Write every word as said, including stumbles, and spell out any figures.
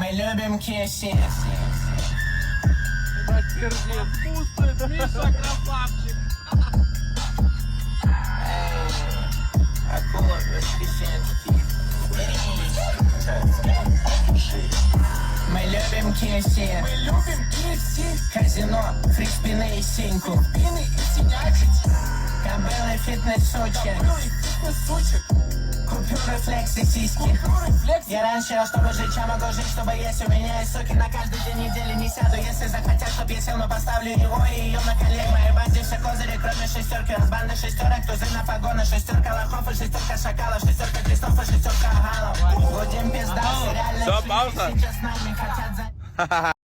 Мы любим киси. Пустит, Миша красавчик. Акула воскресенский. Мы любим киси. Мы любим киси. Казино, фриспины и синьку. Пины и синячить. Кобылы, фитнес-сучек. Кобылы, фитнес-сучек. Купюры, флексы, сиськи. Купюры, флекси. Я раньше, чтобы жить, чем могу жить, чтобы есть у меня есть суки. На каждый день недели не сяду, если захотят, чтоб я сел, но поставлю его и ее на колени. Моей базе все козыри, кроме шестерки. Разбанды шестерок, тузы на погоны. Шестерка лохов и шестерка шакалов. Шестерка крестов и шестерка галов. Будем пизда, реально. Всё, пауза. Сейчас с нами хотят за...